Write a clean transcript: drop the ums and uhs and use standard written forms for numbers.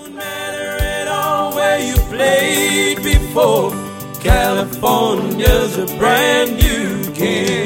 matter at all where you played before. California's a brand new canvas.